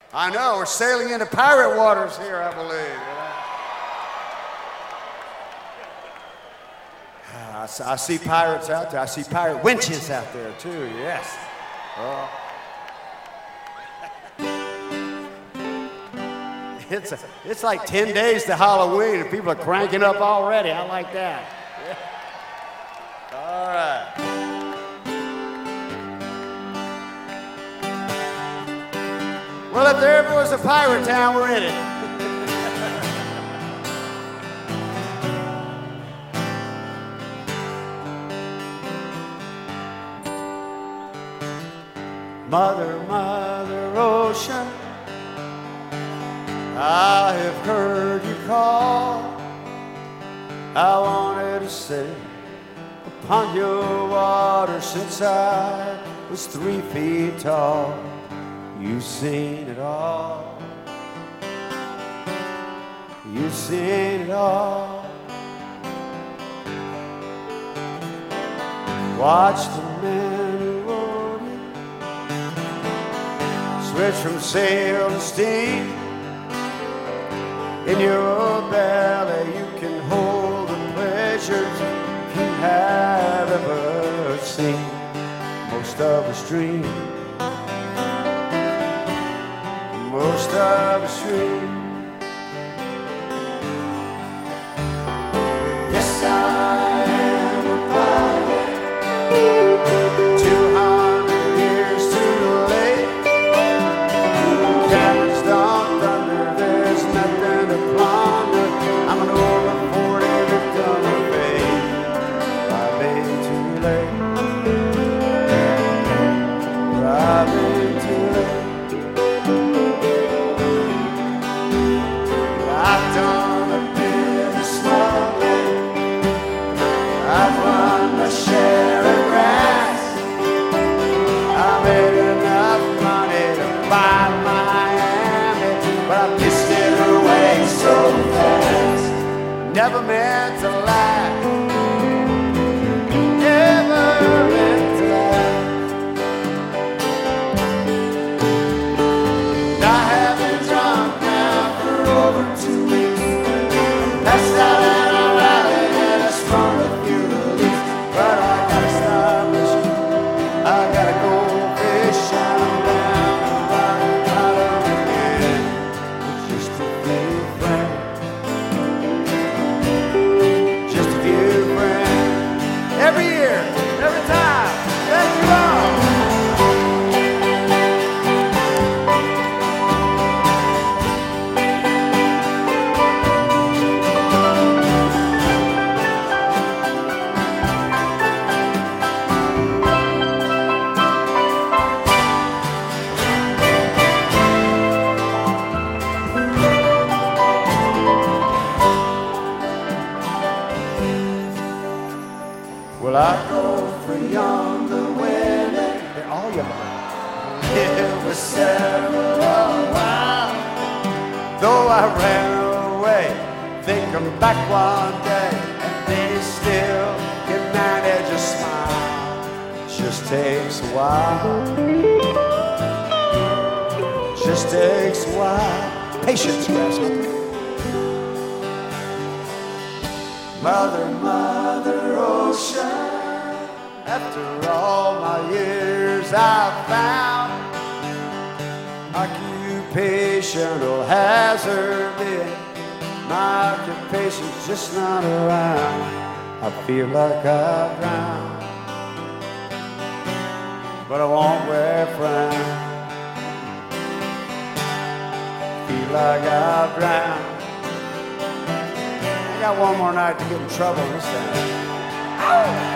I know, we're sailing into pirate waters here, I believe. I see pirates out there. I see pirate winches out there, too, yes. Oh. It's like 10 days to Halloween, and people are cranking up already. I like that. Yeah. All right. Well, if there ever was a pirate town, we're in it. Mother, Mother Ocean, I have heard you call. I wanted to sail upon your water since I was 3 feet tall. You've seen it all. You've seen it all. Watch the men who rowed you switch from sail to steam. In your belly you can hold the pleasures you have ever seen. Most of us dream. Most of us dream. Yes, I am a pirate. 200 years too late. Cannons don't thunder. There's nothing to plunder. I'm an over 40 victim of fate. I've been too late. I've been too late. I've done a bit of smuggling. I've run my share of grass. I made enough money to buy Miami, but I pissed it away so fast. Never meant to lie. Never meant to lie. And I haven't drunk now for over 2 weeks. Passed out and I rallied and I sprung a few leaks. But I gotta stop this. I gotta go fish and I'm down the bottom again. With just a few friends. Just a few friends. Every year, every time. Thank you all. Well, I go for yonder women. They're all yellow. It was several a while. Though I ran away, they come back one day and they still can manage a smile. It just takes a while. Just takes a while. Patience, Rascal. Mother, Mother Ocean, after all my years I've found occupation will hazard me. My occupation's just not around. I feel like I've drowned, but I won't wear a frown. Feel like I've drowned. I got one more night to get in trouble this time. Ow!